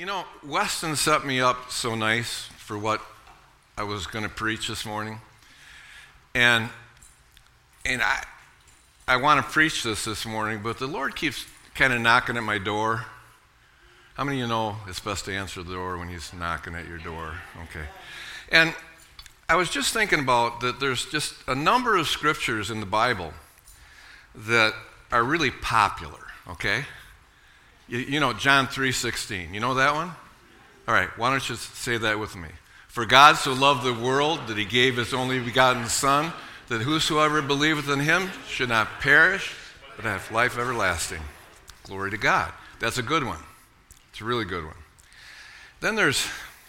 You know, Weston set me up so nice for what I was going to preach this morning. And I want to preach this morning, but the Lord keeps kind of knocking at my door. How many of you know it's best to answer the door when He's knocking at your door? Okay. And I was just thinking about that there's just a number of scriptures in the Bible that are really popular, okay? You know, John 3:16. You know that one? All right, why don't you say that with me? For God so loved the world that He gave His only begotten Son, that whosoever believeth in Him should not perish, but have life everlasting. Glory to God. That's a good one. It's a really good one. Then there's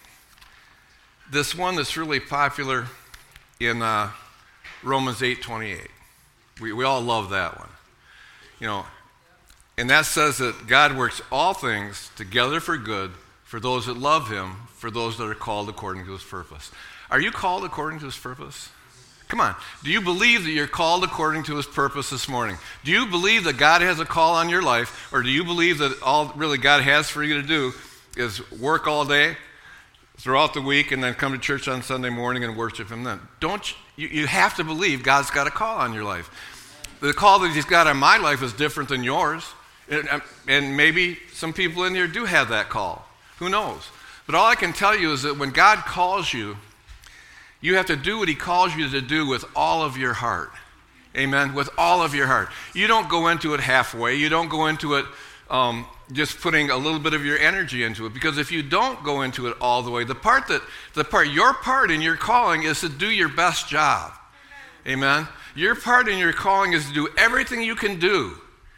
this one that's really popular in Romans 8:28. We all love that one. You know, and that says that God works all things together for good for those that love Him, for those that are called according to His purpose. Are you called according to His purpose? Come on. Do you believe that you're called according to His purpose this morning? Do you believe that God has a call on your life, or do you believe that all really God has for you to do is work all day throughout the week and then come to church on Sunday morning and worship Him then? You have to believe God's got a call on your life. The call that He's got on my life is different than yours. And maybe some people in here do have that call. Who knows? But all I can tell you is that when God calls you, you have to do what He calls you to do with all of your heart. Amen? With all of your heart. You don't go into it halfway. You don't go into it just putting a little bit of your energy into it. Because if you don't go into it all the way, your part in your calling is to do your best job. Amen? Your part in your calling is to do everything you can do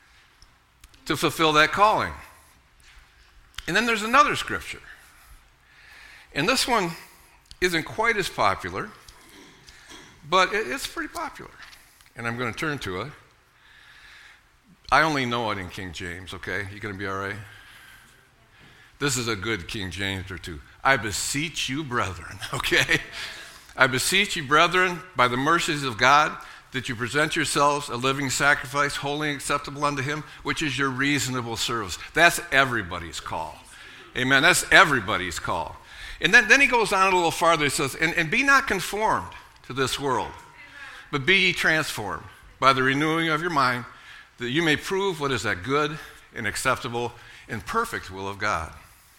to fulfill that calling. And then there's another scripture. And this one isn't quite as popular, but it's pretty popular. And I'm going to turn to it. I only know it in King James, okay? You going to be all right? This is a good King James or two. I beseech you, brethren, okay? I beseech you, brethren, by the mercies of God, that you present yourselves a living sacrifice, holy and acceptable unto Him, which is your reasonable service. That's everybody's call. Amen. That's everybody's call. And then he goes on a little farther. He says, and be not conformed to this world, but be ye transformed by the renewing of your mind, that you may prove what is that good and acceptable and perfect will of God.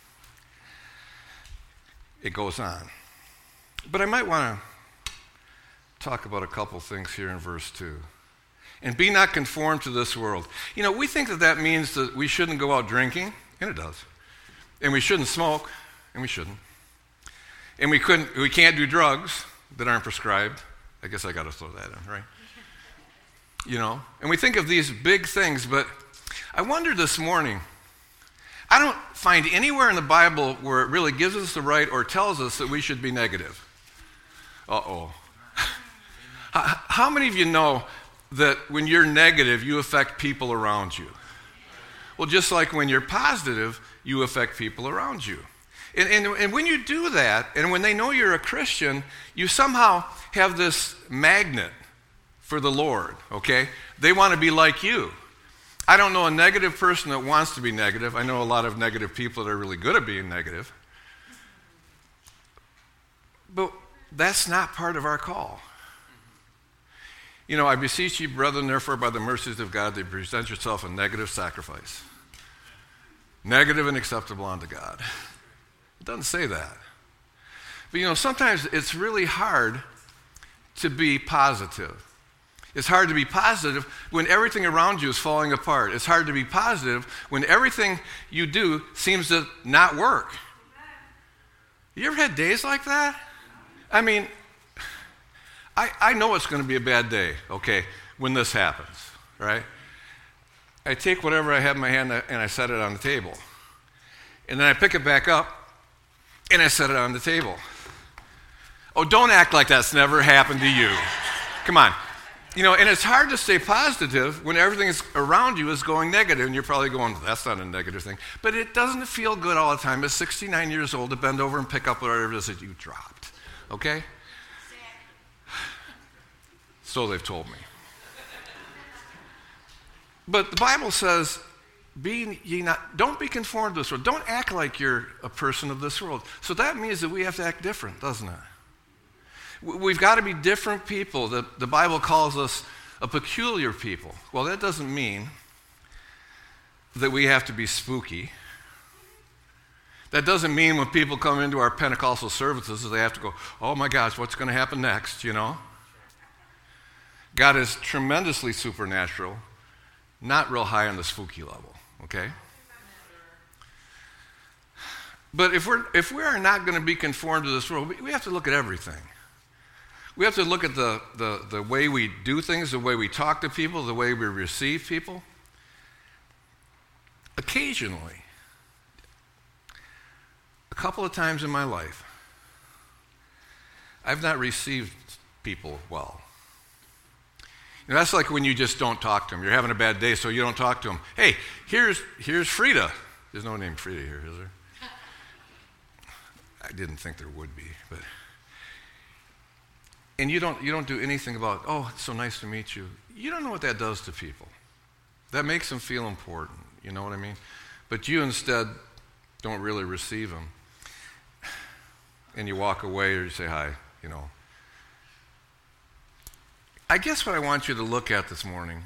It goes on. But I might want to talk about a couple things here in verse 2. And be not conformed to this world. You know, we think that means that we shouldn't go out drinking, and it does. And we shouldn't smoke, and we shouldn't. And we can't do drugs that aren't prescribed. I guess I got to throw that in, right? You know, and we think of these big things, but I wonder this morning, I don't find anywhere in the Bible where it really gives us the right or tells us that we should be negative. Uh-oh. How many of you know that when you're negative, you affect people around you? Well, just like when you're positive, you affect people around you. And when you do that, and when they know you're a Christian, you somehow have this magnet for the Lord, okay? They want to be like you. I don't know a negative person that wants to be negative. I know a lot of negative people that are really good at being negative. But that's not part of our call. You know, I beseech you, brethren, therefore, by the mercies of God, that you present yourself a negative sacrifice. Negative and acceptable unto God. It doesn't say that. But, you know, sometimes it's really hard to be positive. It's hard to be positive when everything around you is falling apart. It's hard to be positive when everything you do seems to not work. You ever had days like that? I mean, I know it's going to be a bad day, okay, when this happens, right? I take whatever I have in my hand and I set it on the table. And then I pick it back up and I set it on the table. Oh, don't act like that's never happened to you. Come on. You know, and it's hard to stay positive when everything around you is going negative, and you're probably going, that's not a negative thing. But it doesn't feel good all the time at 69 years old to bend over and pick up whatever it is that you dropped, okay? So they've told me. But the Bible says, don't be conformed to this world. Don't act like you're a person of this world. So that means that we have to act different, doesn't it? We've got to be different people. The Bible calls us a peculiar people. Well, that doesn't mean that we have to be spooky. That doesn't mean when people come into our Pentecostal services that they have to go, oh my gosh, what's going to happen next, you know? God is tremendously supernatural, not real high on the spooky level, okay? But if we are not going to be conformed to this world, we have to look at everything. We have to look at the way we do things, the way we talk to people, the way we receive people. Occasionally, a couple of times in my life, I've not received people well. You know, that's like when you just don't talk to them. You're having a bad day, so you don't talk to them. Hey, here's Frida. There's no name Frida here, is there? I didn't think there would be, but... And you don't do anything about, oh, it's so nice to meet you. You don't know what that does to people. That makes them feel important, you know what I mean? But you instead don't really receive them. And you walk away or you say hi, you know. I guess what I want you to look at this morning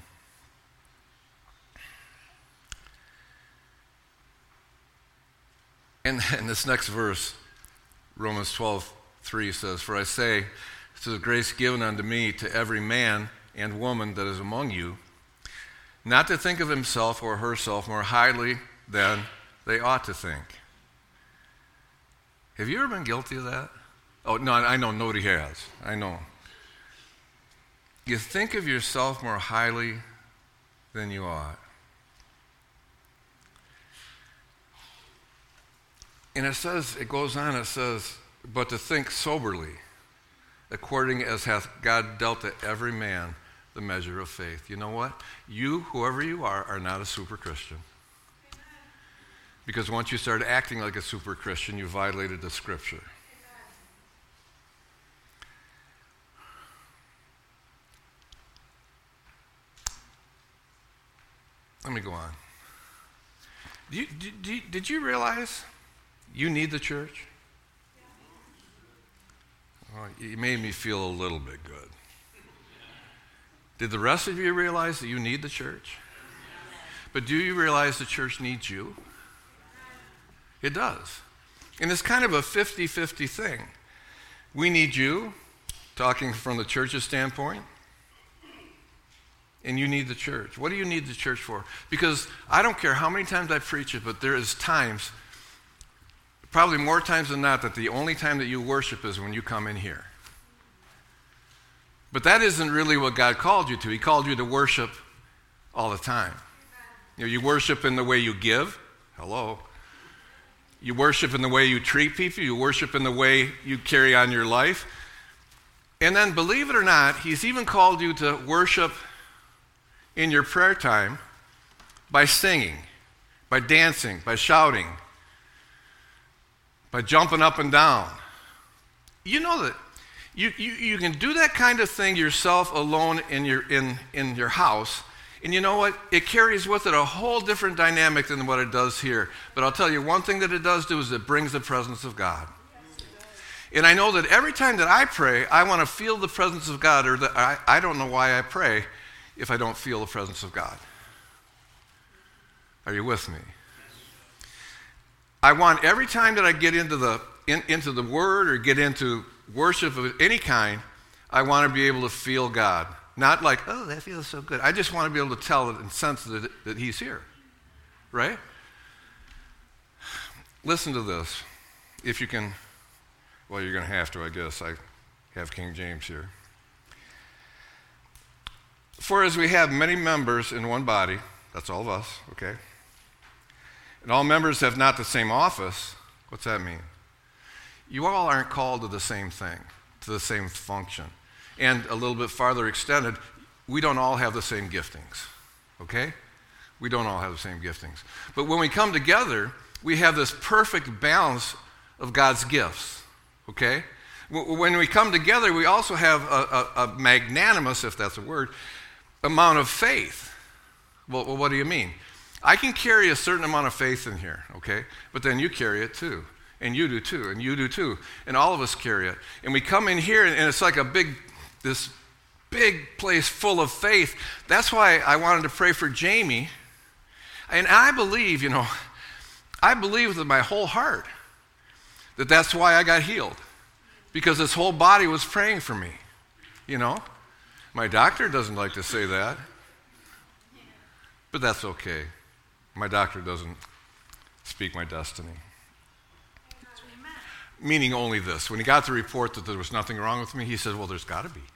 in this next verse, Romans 12:3 says, for I say, to the grace given unto me to every man and woman that is among you, not to think of himself or herself more highly than they ought to think. Have you ever been guilty of that? Oh, no, I know nobody has. I know. You think of yourself more highly than you ought. And it goes on, it says, but to think soberly, according as hath God dealt to every man the measure of faith. You know what? You, whoever you are not a super Christian. Because once you start acting like a super Christian, you violated the Scripture. Let me go on. Did you realize you need the church? Oh, it made me feel a little bit good. Did the rest of you realize that you need the church? But do you realize the church needs you? It does. And it's kind of a 50-50 thing. We need you, talking from the church's standpoint, and you need the church. What do you need the church for? Because I don't care how many times I preach it, but there is times, probably more times than not, that the only time that you worship is when you come in here. But that isn't really what God called you to. He called you to worship all the time. You know, you worship in the way you give. Hello. You worship in the way you treat people. You worship in the way you carry on your life. And then, believe it or not, He's even called you to worship in your prayer time by singing, by dancing, by shouting, by jumping up and down. You know that you can do that kind of thing yourself alone in your house, and you know what? It carries with it a whole different dynamic than what it does here. But I'll tell you, one thing that it does do is it brings the presence of God. And I know that every time that I pray, I want to feel the presence of God, or that I don't know why I pray if I don't feel the presence of God. Are you with me? I want every time that I get into the Word or get into worship of any kind, I want to be able to feel God. Not like, oh, that feels so good. I just want to be able to tell it and sense that He's here. Right? Listen to this. If you can, well, you're going to have to, I guess. I have King James here. For as we have many members in one body, that's all of us, okay? And all members have not the same office. What's that mean? You all aren't called to the same thing, to the same function. And a little bit farther extended, we don't all have the same giftings, okay? We don't all have the same giftings. But when we come together, we have this perfect balance of God's gifts, okay? When we come together, we also have a magnanimous, if that's a word, amount of faith. Well, what do you mean? I can carry a certain amount of faith in here, okay? But then you carry it too. And you do too, and you do too. And all of us carry it. And we come in here, and it's like this big place full of faith. That's why I wanted to pray for Jamie. And I believe, I believe with my whole heart that that's why I got healed. Because his whole body was praying for me, My doctor doesn't like to say that. But that's okay. My doctor doesn't speak my destiny. Meaning only this. When he got the report that there was nothing wrong with me, he said, well, there's got to be,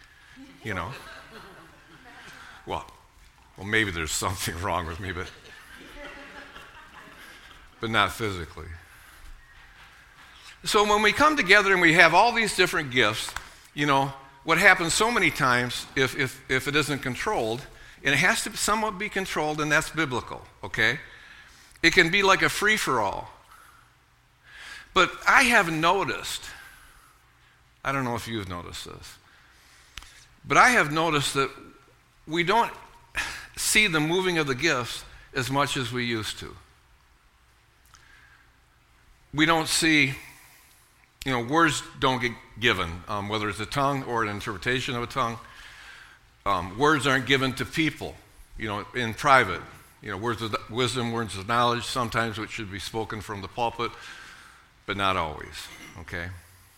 Well, maybe there's something wrong with me, but not physically. So when we come together and we have all these different gifts, what happens so many times if it isn't controlled, and it has to somewhat be controlled, and that's biblical, okay? It can be like a free-for-all. But I have noticed, I don't know if you've noticed this, but I have noticed that we don't see the moving of the gifts as much as we used to. We don't see, words don't get given, whether it's a tongue or an interpretation of a tongue. Words aren't given to people, in private. Words of wisdom, words of knowledge, sometimes which should be spoken from the pulpit, but not always, okay?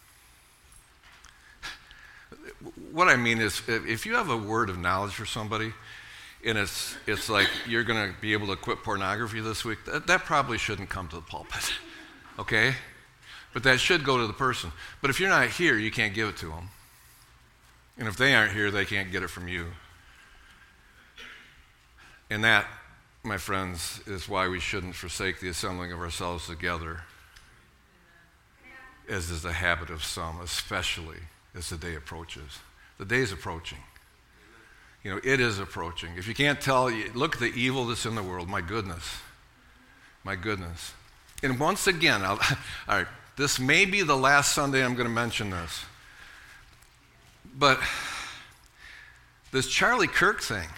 What I mean is, if you have a word of knowledge for somebody, and it's like you're going to be able to quit pornography this week, that probably shouldn't come to the pulpit, okay? But that should go to the person. But if you're not here, you can't give it to them. And if they aren't here, they can't get it from you. And that, my friends, is why we shouldn't forsake the assembling of ourselves together, as is the habit of some, especially as the day approaches. The day is approaching. It is approaching. If you can't tell, look at the evil that's in the world. My goodness. My goodness. And once again, all right, this may be the last Sunday I'm going to mention this. But this Charlie Kirk thing,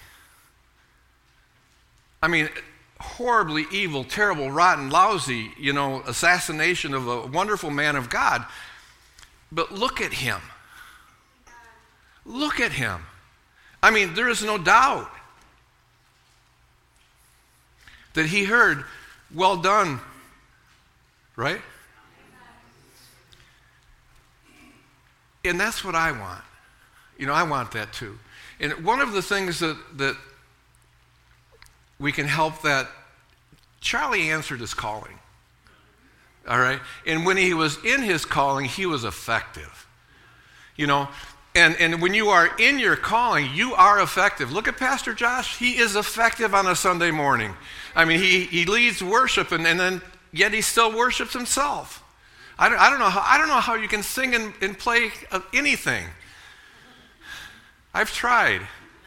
horribly evil, terrible, rotten, lousy, assassination of a wonderful man of God. But look at him. Look at him. There is no doubt that he heard, well done, right? And that's what I want. I want that too. And one of the things that we can help that, Charlie answered his calling. All right? And when he was in his calling, he was effective. And when you are in your calling, you are effective. Look at Pastor Josh. He is effective on a Sunday morning. He leads worship, and then yet he still worships himself. I don't know how you can sing and play anything. I've tried.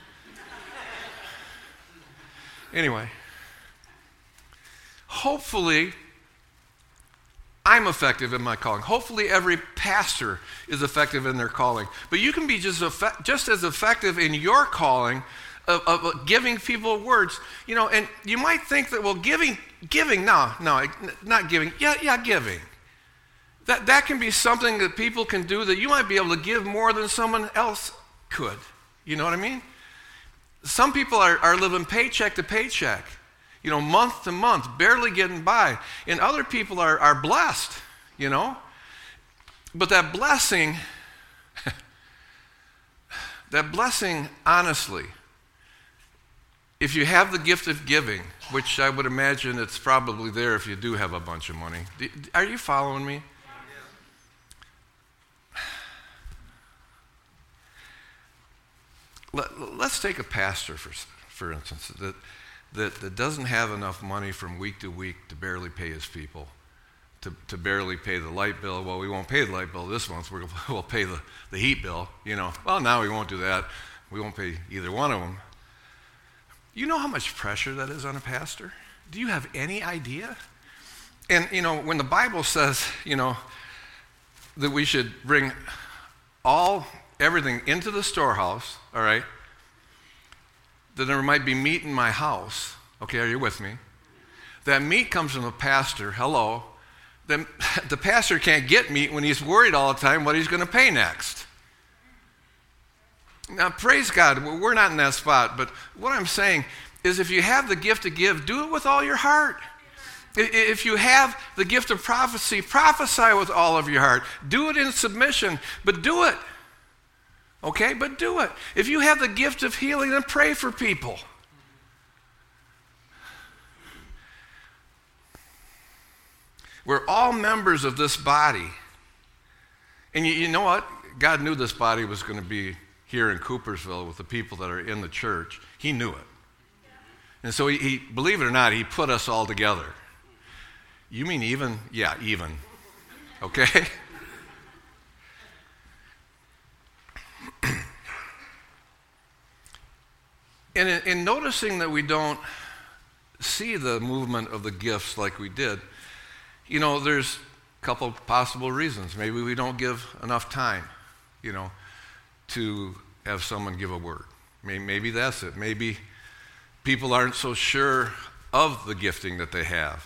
Anyway, hopefully I'm effective in my calling. Hopefully every pastor is effective in their calling. But you can be just as effective in your calling of giving people words. And you might think that, well, giving, no, not giving. Yeah, giving. That can be something that people can do that you might be able to give more than someone else could. You know what I mean? Some people are living paycheck to paycheck, month to month, barely getting by. And other people are blessed, But that blessing, honestly, if you have the gift of giving, which I would imagine it's probably there if you do have a bunch of money. Are you following me? Let's take a pastor, for instance, that doesn't have enough money from week to week to barely pay his people, to barely pay the light bill. Well, we won't pay the light bill this month. We'll pay the heat bill, Well, now we won't do that. We won't pay either one of them. You know how much pressure that is on a pastor? Do you have any idea? And, when the Bible says, that we should bring everything into the storehouse, all right, that there might be meat in my house. Okay, are you with me? That meat comes from a pastor. Hello. The pastor can't get meat when he's worried all the time what he's going to pay next. Now, praise God, we're not in that spot, but what I'm saying is if you have the gift to give, do it with all your heart. If you have the gift of prophecy, prophesy with all of your heart. Do it in submission, but do it. Okay, but do it. If you have the gift of healing, then pray for people. We're all members of this body. And you know what? God knew this body was going to be here in Coopersville with the people that are in the church. He knew it. And so he believe it or not, he put us all together. You mean even? Yeah, even. Okay? And in noticing that we don't see the movement of the gifts like we did, you know, there's a couple possible reasons. Maybe we don't give enough time, you know, to have someone give a word. Maybe that's it. Maybe people aren't so sure of the gifting that they have.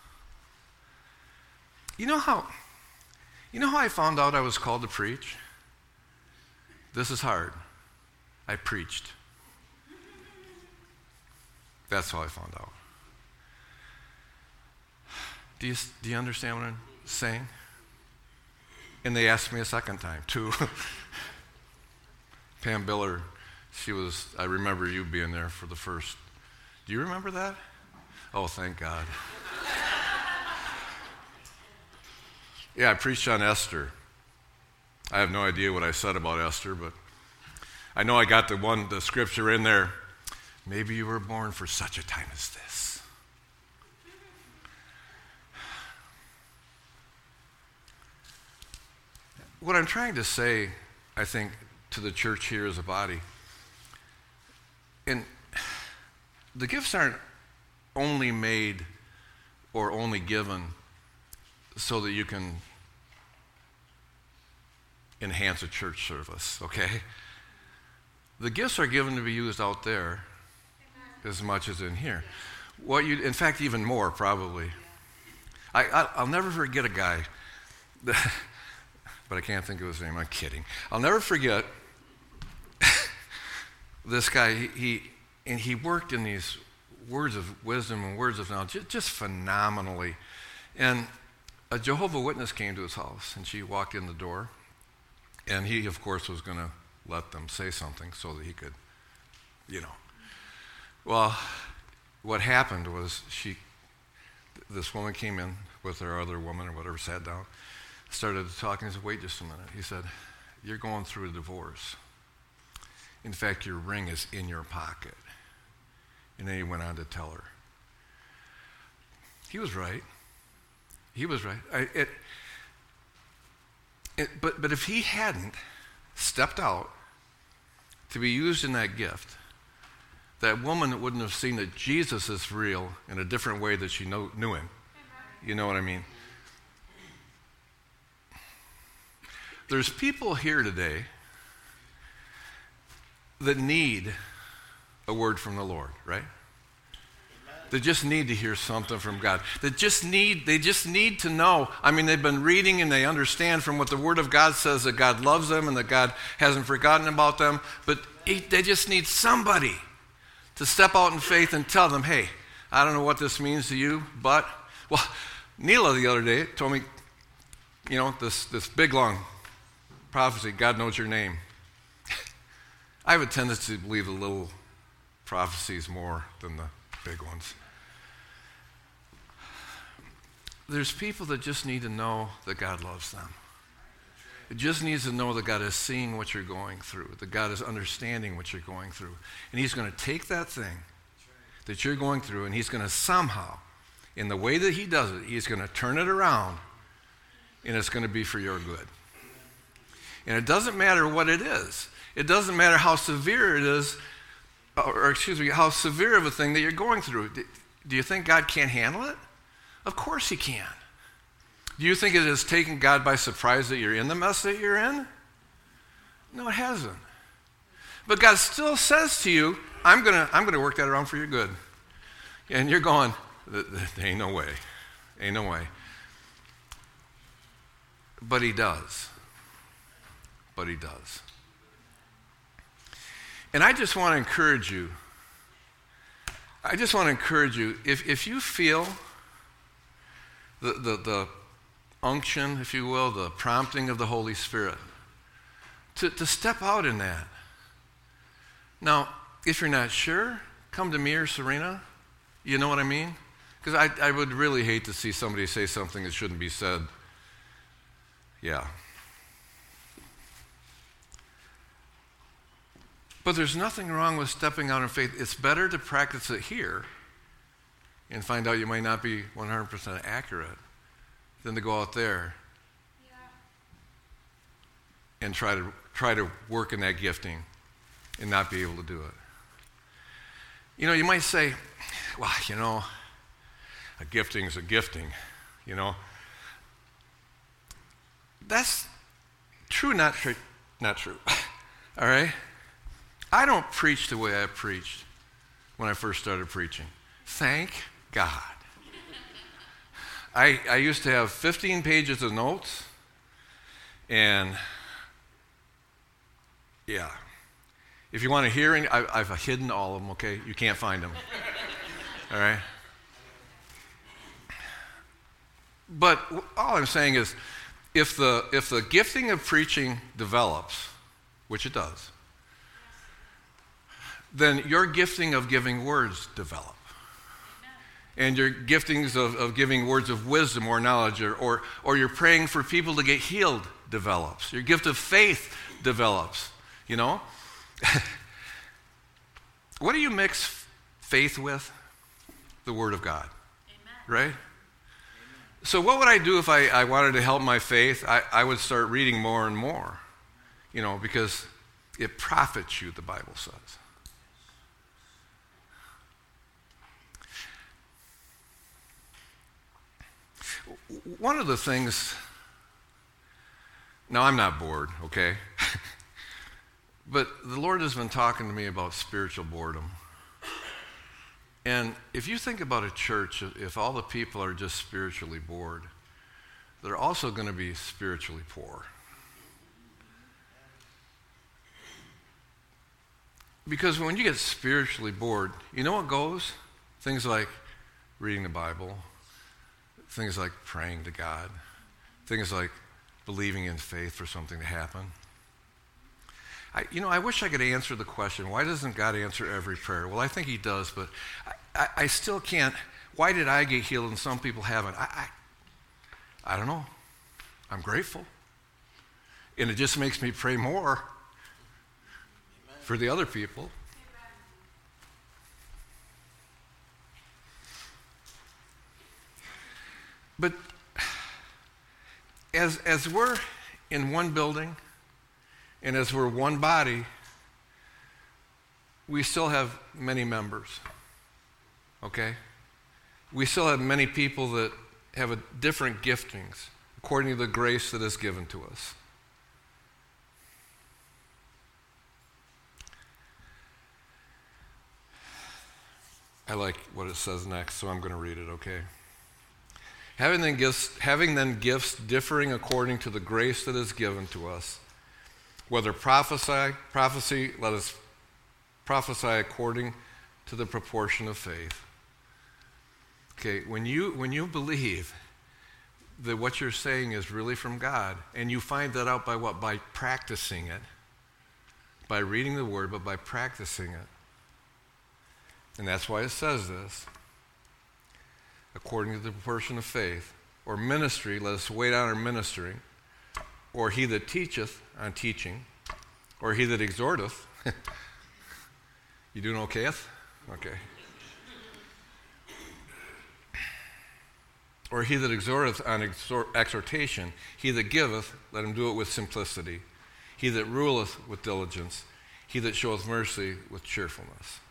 You know how I found out I was called to preach? This is hard. I preached. That's how I found out. Do you understand what I'm saying? And they asked me a second time, too. Pam Biller, I remember you being there for the first. Do you remember that? Oh, thank God. Yeah, I preached on Esther. I have no idea what I said about Esther, but I know I got the scripture in there. Maybe you were born for such a time as this. What I'm trying to say, I think, to the church here as a body, and the gifts aren't only made or only given so that you can enhance a church service, okay? The gifts are given to be used out there as much as in here. In fact, even more probably. I'll never forget a guy, but I can't think of his name. I'm kidding. I'll never forget this guy. He worked in these words of wisdom and words of knowledge just phenomenally. And a Jehovah's Witness came to his house, and she walked in the door, and he, of course, was going to let them say something so that he could, you know. Well, what happened was this woman came in with her other woman or whatever, sat down, started talking. He said, wait just a minute. He said, you're going through a divorce. In fact, your ring is in your pocket. And then he went on to tell her. He was right. He was right. But if he hadn't stepped out to be used in that gift, that woman wouldn't have seen that Jesus is real in a different way that she knew him. You know what I mean? There's people here today that need a word from the Lord, right? They just need to hear something from God. They just need to know. I mean, they've been reading and they understand from what the Word of God says that God loves them and that God hasn't forgotten about them, but they just need somebody to step out in faith and tell them, hey, I don't know what this means to you, but, well, Neela the other day told me, you know, this big, long prophecy, God knows your name. I have a tendency to believe the little prophecies more than the big ones. There's people that just need to know that God loves them. It just needs to know that God is seeing what you're going through, that God is understanding what you're going through. And he's going to take that thing that you're going through and he's going to somehow, in the way that he does it, he's going to turn it around and it's going to be for your good. And it doesn't matter what it is. It doesn't matter how severe it is, how severe of a thing that you're going through. Do you think God can't handle it? Of course he can. Do you think it has taken God by surprise that you're in the mess that you're in? No, it hasn't. But God still says to you, I'm going to work that around for your good. And you're going, There ain't no way. Ain't no way. But he does. But he does. And I just want to encourage you. If you feel the unction, if you will, the prompting of the Holy Spirit, to step out in that. Now, if you're not sure, come to me or Serena. You know what I mean? Because I would really hate to see somebody say something that shouldn't be said. Yeah. But there's nothing wrong with stepping out in faith. It's better to practice it here and find out you might not be 100% accurate than to go out there and try to work in that gifting and not be able to do it. You know, you might say, well, you know, a gifting is a gifting, you know. That's true, not true. All right? I don't preach the way I preached when I first started preaching. Thank God. I used to have 15 pages of notes, and yeah. If you want to hear, I've hidden all of them, okay? You can't find them. All right? But all I'm saying is, if the gifting of preaching develops, which it does, then your gifting of giving words develop. And your giftings of giving words of wisdom or knowledge or you're praying for people to get healed develops. Your gift of faith develops, you know? What do you mix faith with? The Word of God. Amen. Right? So what would I do if I wanted to help my faith? I would start reading more and more, you know, because it profits you, the Bible says. One of the things, now I'm not bored, okay? But the Lord has been talking to me about spiritual boredom. And if you think about a church, if all the people are just spiritually bored, they're also going to be spiritually poor. Because when you get spiritually bored, you know what goes? Things like reading the Bible, things like praying to God, things like believing in faith for something to happen. I wish I could answer the question, why doesn't God answer every prayer? Well, I think he does, but I still can't. Why did I get healed and some people haven't? I don't know. I'm grateful. And it just makes me pray more for the other people. But as we're in one building and as we're one body, we still have many members, okay? We still have many people that have different giftings according to the grace that is given to us. I like what it says next, so I'm going to read it, okay? Having then gifts differing according to the grace that is given to us, whether prophecy, let us prophesy according to the proportion of faith. Okay, when you believe that what you're saying is really from God, and you find that out by what? By practicing it. By reading the Word, but by practicing it. And that's why it says this. According to the proportion of faith. Or ministry, let us wait on our ministering. Or he that teacheth on teaching. Or he that exhorteth. You doing okayeth? Okay. Or he that exhorteth on exhortation. He that giveth, let him do it with simplicity. He that ruleth with diligence. He that showeth mercy with cheerfulness.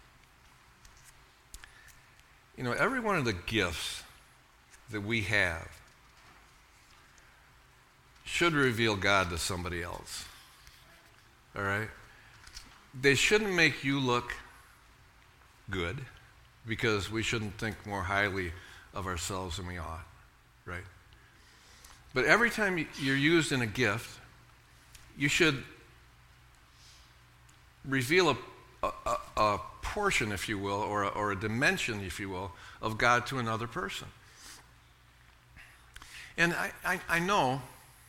You know, every one of the gifts that we have should reveal God to somebody else. All right? They shouldn't make you look good, because we shouldn't think more highly of ourselves than we ought, right? But every time you're used in a gift, you should reveal a portion, if you will, or a dimension, if you will, of God to another person. And I know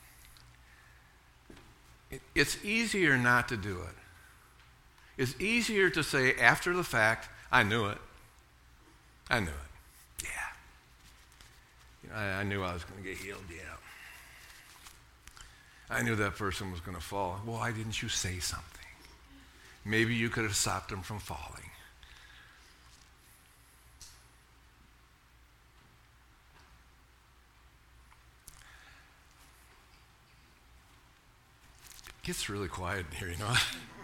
it's easier not to do it. It's easier to say after the fact, I knew it. I knew it. Yeah. I knew I was going to get healed, yeah. I knew that person was going to fall. Well, why didn't you say something? Maybe you could have stopped him from falling. It gets really quiet in here, you know.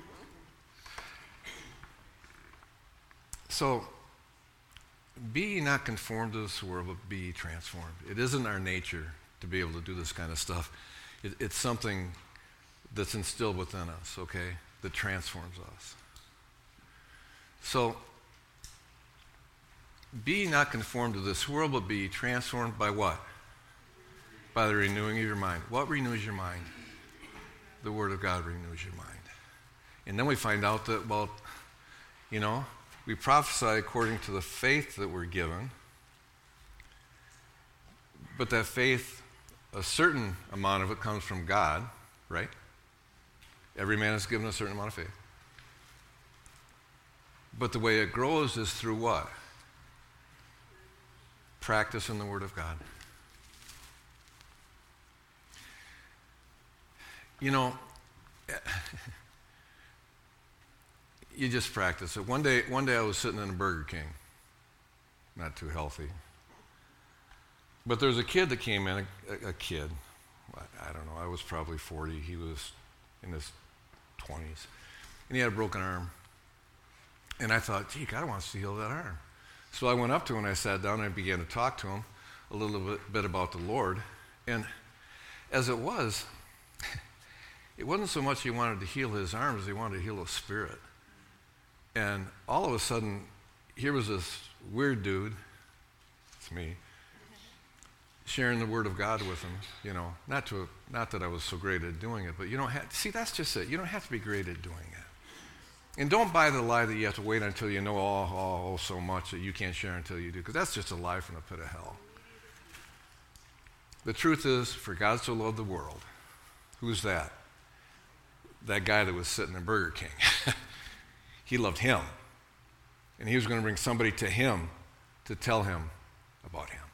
So, be ye not conformed to this world, but be ye transformed. It isn't our nature to be able to do this kind of stuff. It's something that's instilled within us, okay, that transforms us. So, be ye not conformed to this world, but be ye transformed by what? By the renewing of your mind. What renews your mind? The Word of God renews your mind. And then we find out that, well, you know, we prophesy according to the faith that we're given, but that faith, a certain amount of it comes from God, right? Every man is given a certain amount of faith. But the way it grows is through what? Practice in the Word of God. You know, you just practice it. One day I was sitting in a Burger King. Not too healthy. But there was a kid that came in, a kid. I don't know, I was probably 40. He was in his 20s. And he had a broken arm. And I thought, gee, God wants to heal that arm. So I went up to him and I sat down and I began to talk to him a little bit about the Lord. And as it was, it wasn't so much he wanted to heal his arm as he wanted to heal his spirit. And all of a sudden, here was this weird dude, it's me, sharing the Word of God with him, you know, not that I was so great at doing it, but you don't have, see, that's just it. You don't have to be great at doing it. And don't buy the lie that you have to wait until you know all so much that you can't share until you do, because that's just a lie from the pit of hell. The truth is, for God so loved the world, who's that? That guy that was sitting in Burger King. He loved him. And he was going to bring somebody to him to tell him about him.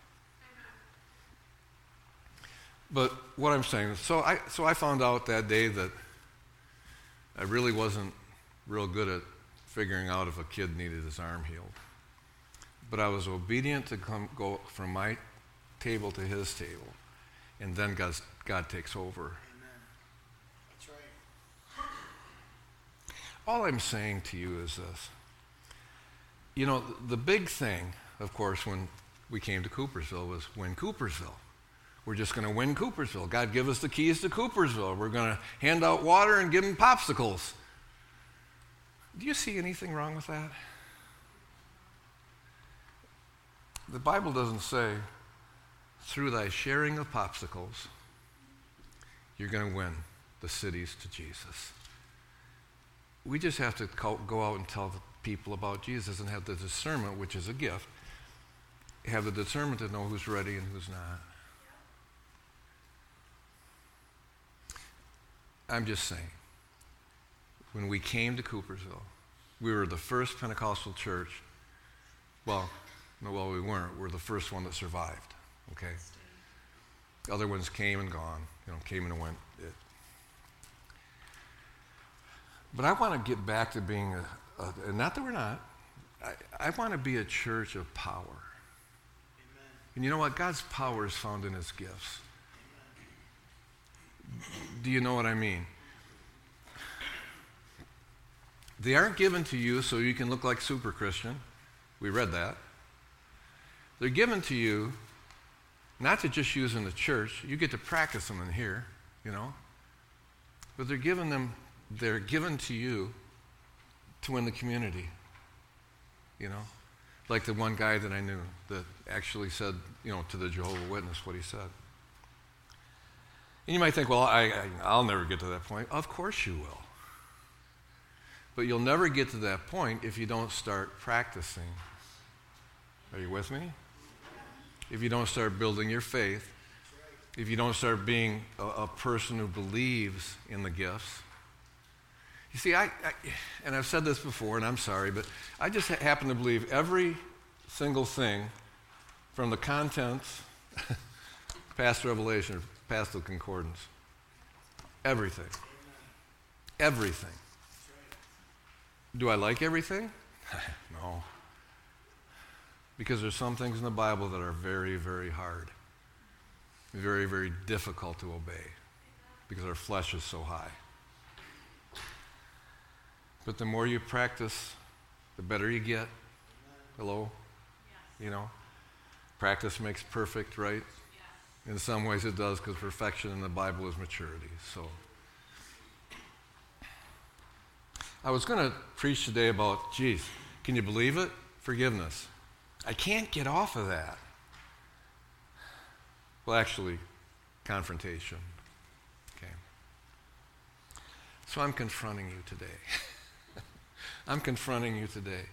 But what I'm saying is, so I found out that day that I really wasn't real good at figuring out if a kid needed his arm healed. But I was obedient to go from my table to his table. And then God takes over. Amen. That's right. All I'm saying to you is this. You know, the big thing, of course, when we came to Coopersville was win Coopersville. We're just going to win Coopersville. God give us the keys to Coopersville. We're going to hand out water and give them popsicles. Do you see anything wrong with that? The Bible doesn't say, through thy sharing of popsicles, you're going to win the cities to Jesus. We just have to go out and tell the people about Jesus and have the discernment, which is a gift, have the discernment to know who's ready and who's not. I'm just saying, when we came to Coopersville, we were the first Pentecostal church. Well, we weren't. We're the first one that survived, okay? The other ones came and gone, came and went. But I want to get back to being and not that we're not, I want to be a church of power. Amen. And you know what? God's power is found in his gifts. Do you know what I mean? They aren't given to you so you can look like super Christian. We read that. They're given to you not to just use in the church. You get to practice them in here, But they're given to you to win the community, Like the one guy that I knew that actually said, to the Jehovah's Witness what he said. And you might think, well, I'll never get to that point. Of course you will. But you'll never get to that point if you don't start practicing. Are you with me? If you don't start building your faith, if you don't start being a person who believes in the gifts. You see, and I've said this before, and I'm sorry, but I just happen to believe every single thing from the contents past Revelation, past the concordance. Everything. Everything. Do I like everything? No. Because there's some things in the Bible that are very, very hard. Very, very difficult to obey. Because our flesh is so high. But the more you practice, the better you get. Hello? Practice makes perfect, right? In some ways it does, because perfection in the Bible is maturity. So, I was going to preach today about, can you believe it? Forgiveness. I can't get off of that. Well, actually, confrontation. Okay. So I'm confronting you today. I'm confronting you today.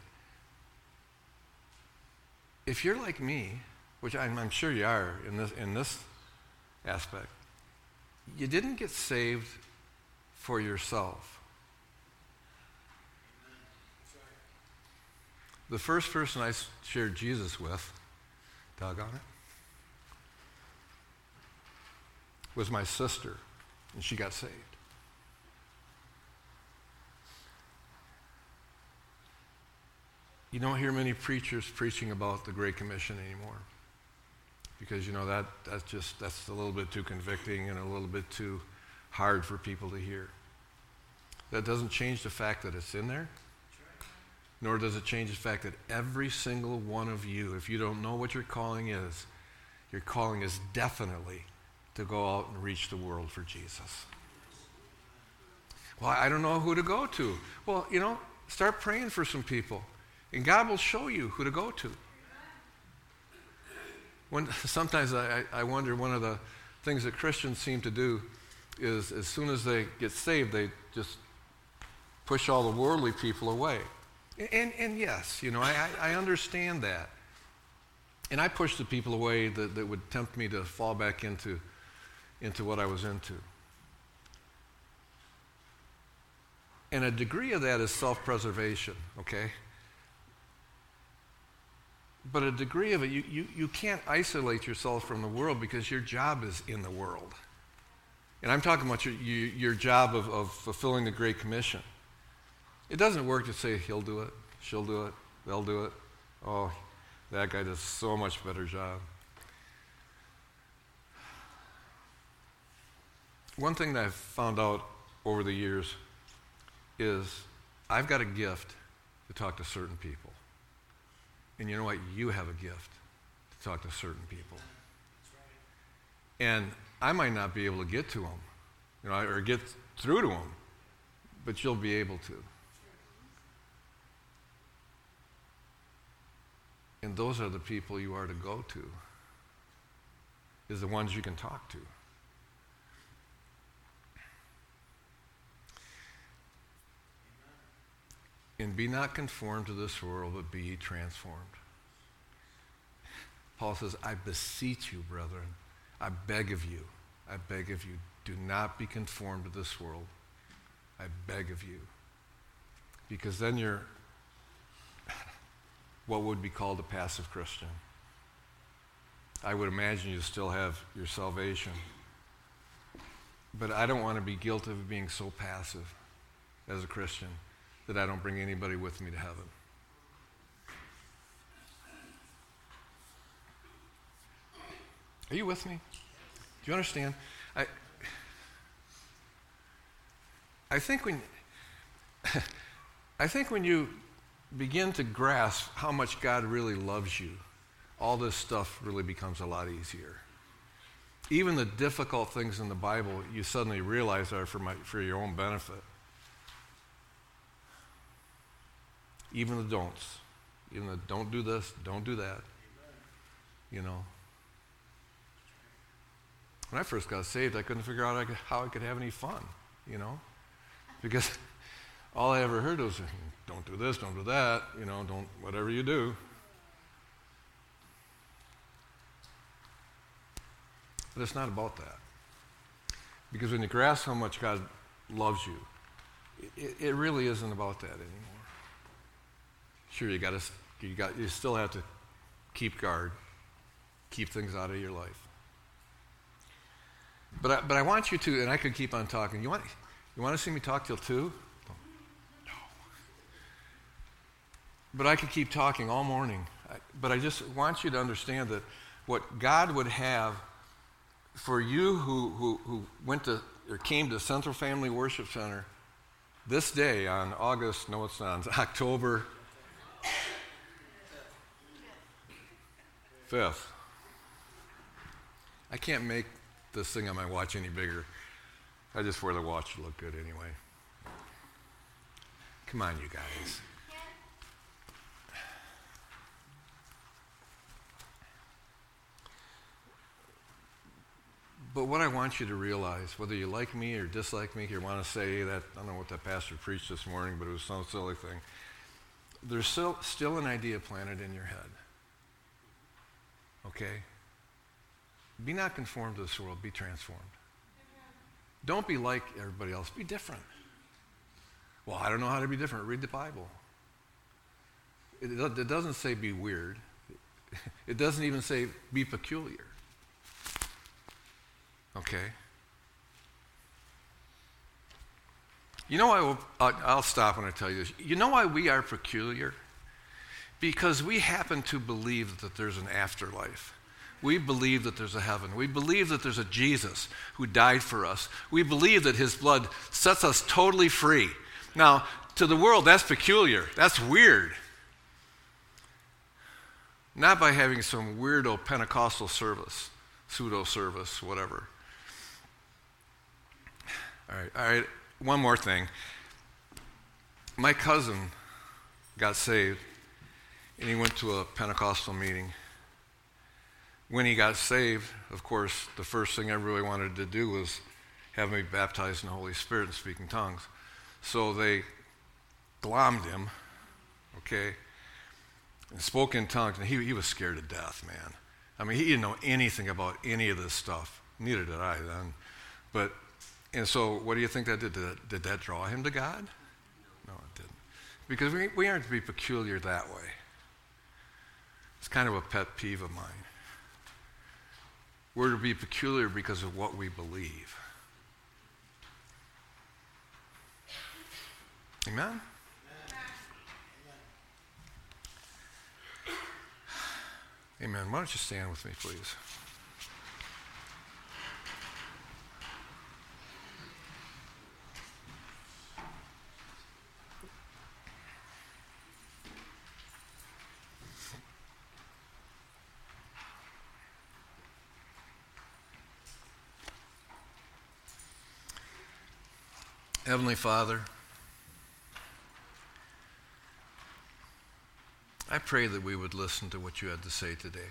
If you're like me, which I'm sure you are in this aspect, you didn't get saved for yourself. The first person I shared Jesus with, doggone it, was my sister, and she got saved. You don't hear many preachers preaching about the Great Commission anymore, because that's a little bit too convicting and a little bit too hard for people to hear. That doesn't change the fact that it's in there, nor does it change the fact that every single one of you, if you don't know what your calling is definitely to go out and reach the world for Jesus. Well, I don't know who to go to. Well, start praying for some people. And God will show you who to go to. Sometimes I wonder, one of the things that Christians seem to do is as soon as they get saved, they just push all the worldly people away. And yes, I understand that. And I push the people away that would tempt me to fall back into what I was into. And a degree of that is self-preservation, okay? But a degree of it, you can't isolate yourself from the world because your job is in the world. And I'm talking about your job of fulfilling the Great Commission. It doesn't work to say, he'll do it, she'll do it, they'll do it. Oh, that guy does so much better job. One thing that I've found out over the years is I've got a gift to talk to certain people. And you know what? You have a gift to talk to certain people. And I might not be able to get to them, or get through to them, but you'll be able to. And those are the people you are to go to, is the ones you can talk to. And be not conformed to this world, but be ye transformed. Paul says, I beseech you, brethren, I beg of you, do not be conformed to this world. I beg of you. Because then you're what would be called a passive Christian. I would imagine you still have your salvation. But I don't want to be guilty of being so passive as a Christian that I don't bring anybody with me to heaven. Are you with me? Do you understand? I think when you begin to grasp how much God really loves you, all this stuff really becomes a lot easier. Even the difficult things in the Bible, you suddenly realize are for your own benefit. Even the don'ts, Even though, don't do this, don't do that. You know. When I first got saved, I couldn't figure out how I could have any fun, you know. Because all I ever heard was, don't do this, don't do that, you know, don't, whatever you do. But it's not about that. Because when you grasp how much God loves you, it really isn't about that anymore. Sure, you still have to keep guard, keep things out of your life. But I want you to, and I could keep on talking. You want to see me talk till 2? No. But I could keep talking all morning. But I just want you to understand that what God would have for you who went to or came to Central Family Worship Center this day on October 5th. I can't make this thing on my watch any bigger. I just wear the watch to look good anyway. Come on, you guys. But what I want you to realize, whether you like me or dislike me, or want to say that, I don't know what that pastor preached this morning, but it was some silly thing. There's still an idea planted in your head. Okay? Be not conformed to this world, be transformed. Don't be like everybody else, be different. Well, I don't know how to be different. Read the Bible. It doesn't say be weird. It doesn't even say be peculiar. Okay? You know why, I'll stop when I tell you this. You know why we are peculiar? Because we happen to believe that there's an afterlife. We believe that there's a heaven. We believe that there's a Jesus who died for us. We believe that his blood sets us totally free. Now, to the world, that's peculiar. That's weird. Not by having some weirdo Pentecostal service, pseudo service, whatever. All right. One more thing. My cousin got saved, and he went to a Pentecostal meeting. When he got saved, of course, the first thing I really wanted to do was have me baptized in the Holy Spirit and speak in tongues. So they glommed him, okay, and spoke in tongues, and he was scared to death, man. I mean, he didn't know anything about any of this stuff. Neither did I then. And so what do you think that did? Did that draw him to God? No, it didn't. Because we aren't to be peculiar that way. It's kind of a pet peeve of mine. We're to be peculiar because of what we believe. Amen? Amen. Why don't you stand with me, please? Heavenly Father, I pray that we would listen to what you had to say today.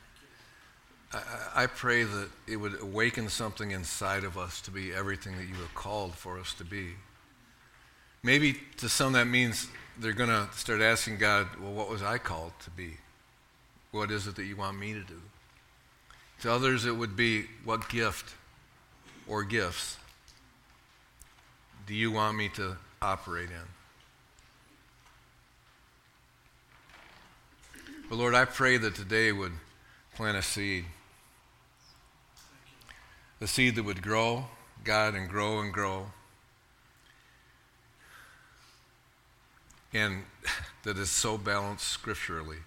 I pray that it would awaken something inside of us to be everything that you have called for us to be. Maybe to some that means they're going to start asking God, well, what was I called to be? What is it that you want me to do? To others it would be, what gift or gifts do you want me to operate in? But Lord, I pray that today would plant a seed. A seed that would grow, God, and grow and grow. And that is so balanced scripturally.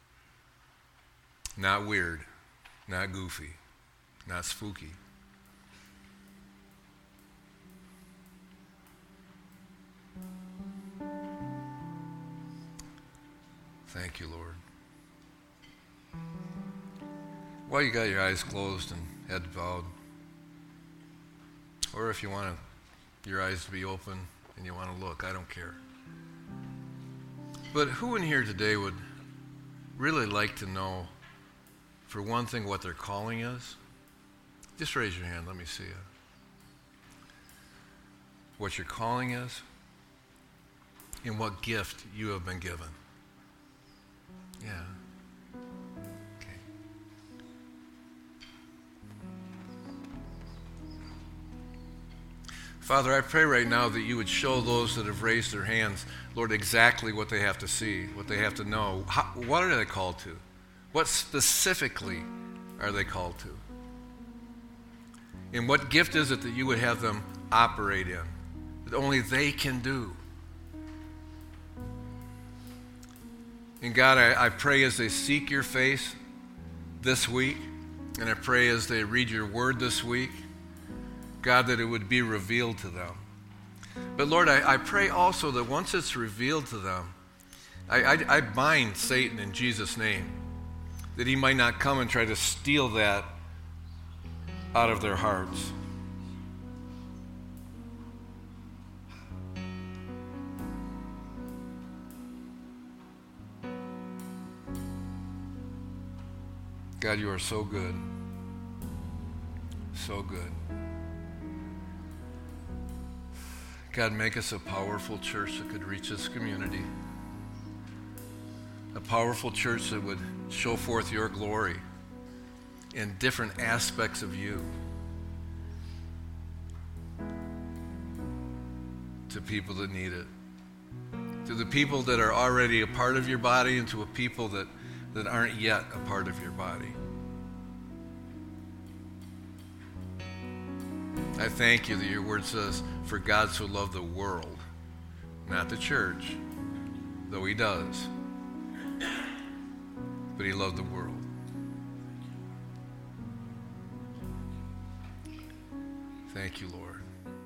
Not weird, not goofy, not spooky. Thank you, Lord. While you got your eyes closed and head bowed, or if you want your eyes to be open and you want to look, I don't care. But who in here today would really like to know, for one thing, what their calling is? Just raise your hand. Let me see it. What your calling is and what gift you have been given. Yeah. Okay. Father, I pray right now that you would show those that have raised their hands, Lord, exactly what they have to see, what they have to know. What are they called to? What specifically are they called to? And what gift is it that you would have them operate in, that only they can do? And God, I pray as they seek your face this week, and I pray as they read your word this week, God, that it would be revealed to them. But Lord, I pray also that once it's revealed to them, I bind Satan in Jesus' name, that he might not come and try to steal that out of their hearts. God, you are so good. So good. God, make us a powerful church that could reach this community. A powerful church that would show forth your glory in different aspects of you to people that need it. To the people that are already a part of your body and to a people that aren't yet a part of your body. I thank you that your word says, for God so loved the world, not the church, though he does, but he loved the world. Thank you, Lord.